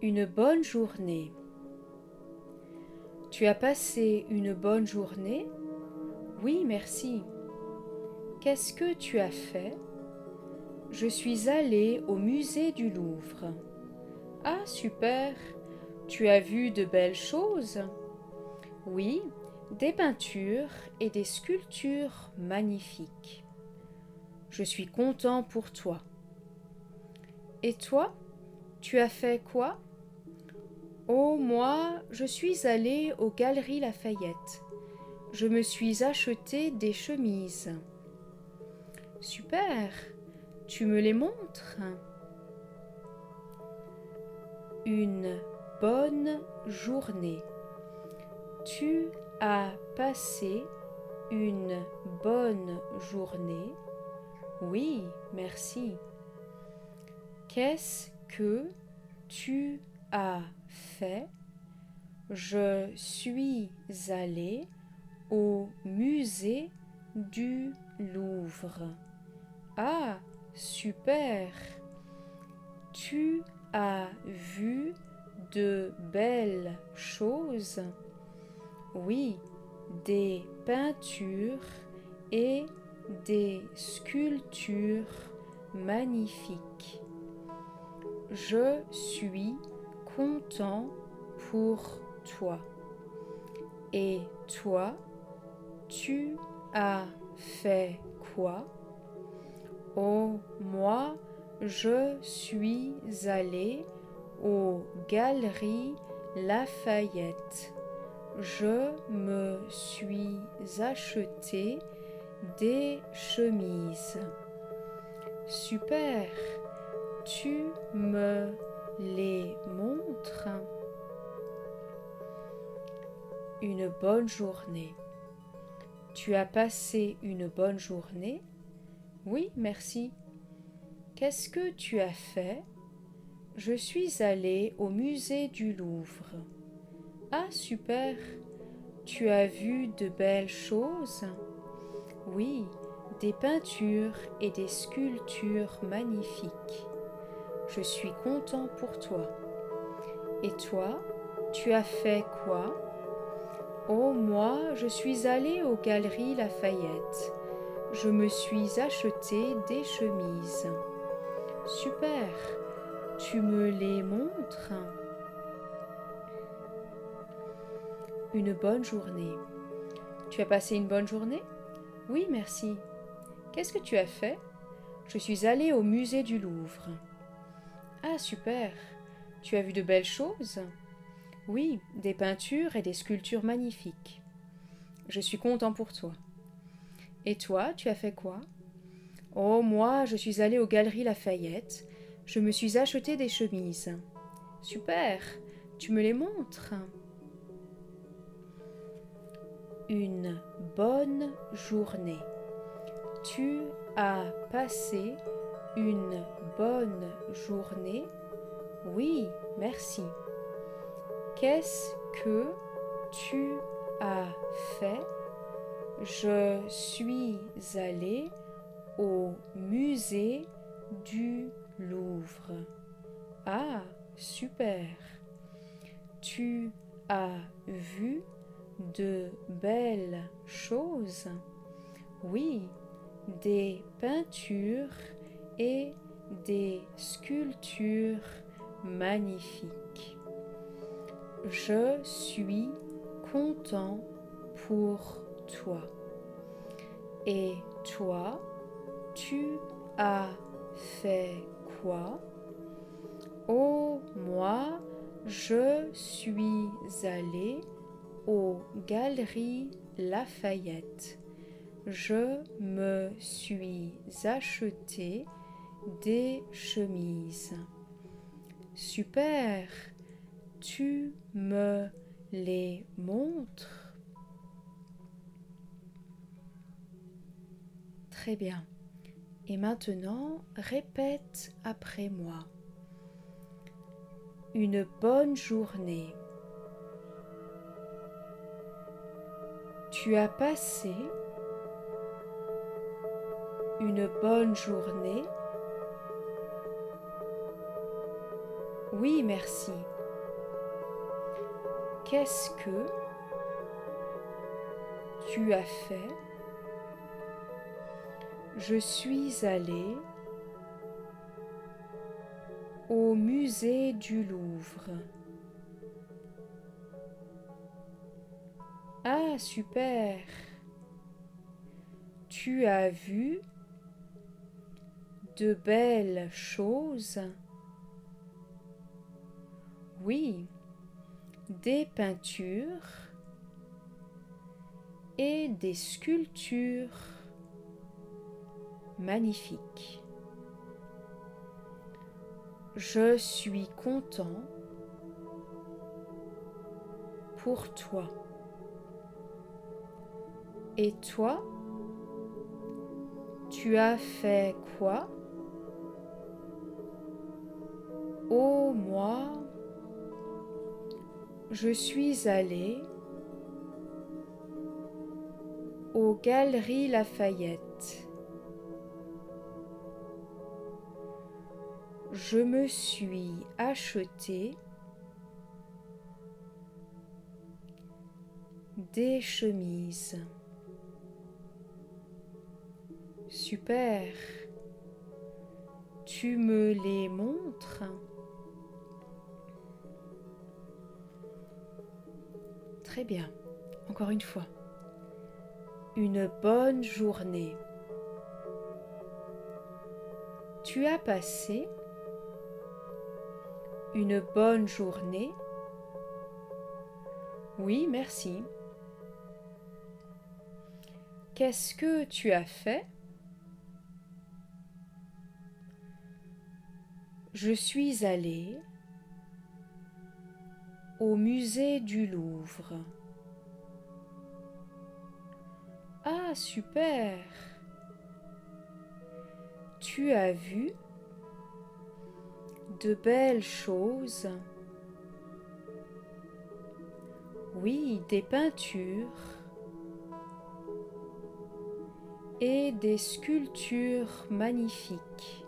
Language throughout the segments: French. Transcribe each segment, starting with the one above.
Une bonne journée. Tu as passé une bonne journée? Oui, merci. Qu'est-ce que tu as fait? Je suis allée au musée du Louvre. Ah, super! Tu as vu de belles choses? Oui, des peintures et des sculptures magnifiques. Je suis content pour toi. Et toi, tu as fait quoi? Oh, moi, je suis allée aux Galeries Lafayette. Je me suis acheté des chemises. Super! Tu me les montres? Une bonne journée. Tu as passé une bonne journée? Oui, merci. Qu'est-ce que tu as fait? Je suis allée au musée du Louvre. Ah, super! Tu as vu de belles choses? Oui, des peintures et des sculptures magnifiques. Je suis content pour toi. Et toi, tu as fait quoi? Oh, moi, je suis allée aux Galeries Lafayette. Je me suis acheté des chemises. Super! Tu me les montres? Une bonne journée. Tu as passé une bonne journée? Oui, merci. Qu'est-ce que tu as fait? Je suis allée au musée du Louvre. Ah, super! Tu as vu de belles choses? Oui, des peintures et des sculptures magnifiques. Je suis content pour toi. Et toi, tu as fait quoi? Oh, moi, je suis allée aux Galeries Lafayette. Je me suis acheté des chemises. Super! Tu me les montres? Une bonne journée. Tu as passé une bonne journée? Oui, merci. Qu'est-ce que tu as fait? Je suis allée au musée du Louvre. Ah, super! Tu as vu de belles choses? Oui, des peintures et des sculptures magnifiques. Je suis content pour toi. Et toi, tu as fait quoi? Oh, moi, je suis allée aux Galeries Lafayette. Je me suis acheté des chemises. Super! Tu me les montres? Une bonne journée. Tu as passé une bonne journée? Oui, merci. Qu'est-ce que tu as fait? Je suis allée au musée du Louvre. Ah, super! Tu as vu de belles choses? Oui, des peintures et des sculptures magnifiques. Je suis content pour toi. Et toi, tu as fait quoi? Oh, moi, je suis allée aux Galeries Lafayette. Je me suis acheté des chemises. Super! Tu me les montres? Très bien. Et maintenant, répète après moi. Une bonne journée. Tu as passé une bonne journée? Oui, merci. Qu'est-ce que tu as fait? Je suis allée au musée du Louvre. Ah, super! Tu as vu de belles choses? Oui, des peintures et des sculptures magnifiques. Je suis content pour toi. Et toi, tu as fait quoi? Oh, moi, je suis allée aux Galeries Lafayette. Je me suis acheté des chemises. Super. Tu me les montres? Très bien. Encore une fois. Une bonne journée. Tu as passé une bonne journée? Oui, merci. Qu'est-ce que tu as fait? Je suis allée au musée du Louvre. Ah, super! Tu as vu de belles choses? Oui, des peintures et des sculptures magnifiques.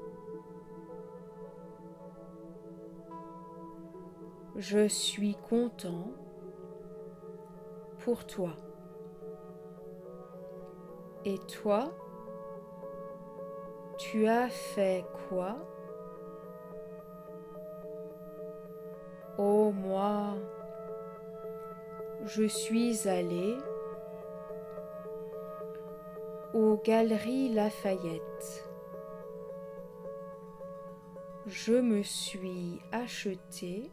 Je suis content pour toi. Et toi, tu as fait quoi? Oh, moi, je suis allée aux Galeries Lafayette. Je me suis acheté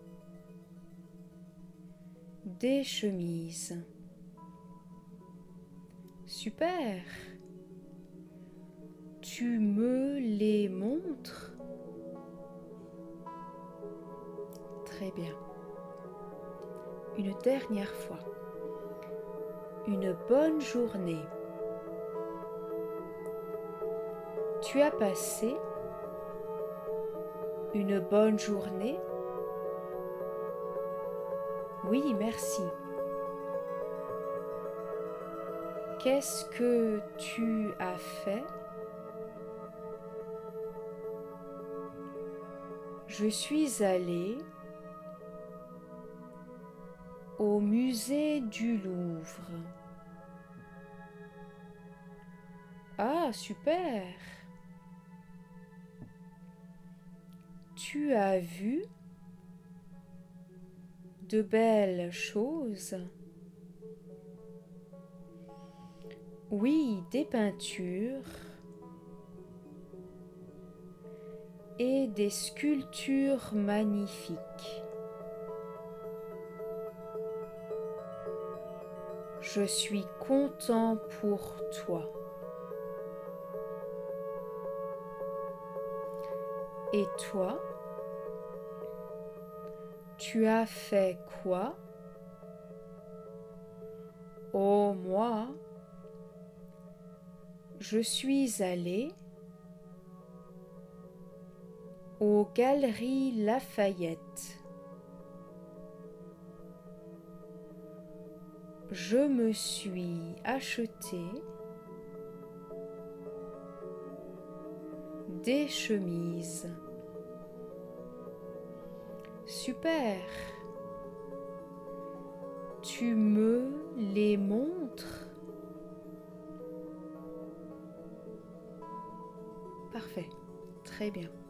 des chemises. Super! Tu me les montres? Très bien. Une dernière fois. Une bonne journée. Tu as passé une bonne journée? Oui, merci. Qu'est-ce que tu as fait? Je suis allée au musée du Louvre. Ah, super! Tu as vu de belles choses? Oui, des peintures et des sculptures magnifiques. Je suis content pour toi. Et toi, tu as fait quoi? Oh, moi, je suis allée aux Galeries Lafayette. Je me suis acheté des chemises. Super! tu me les montres? Parfait, très bien.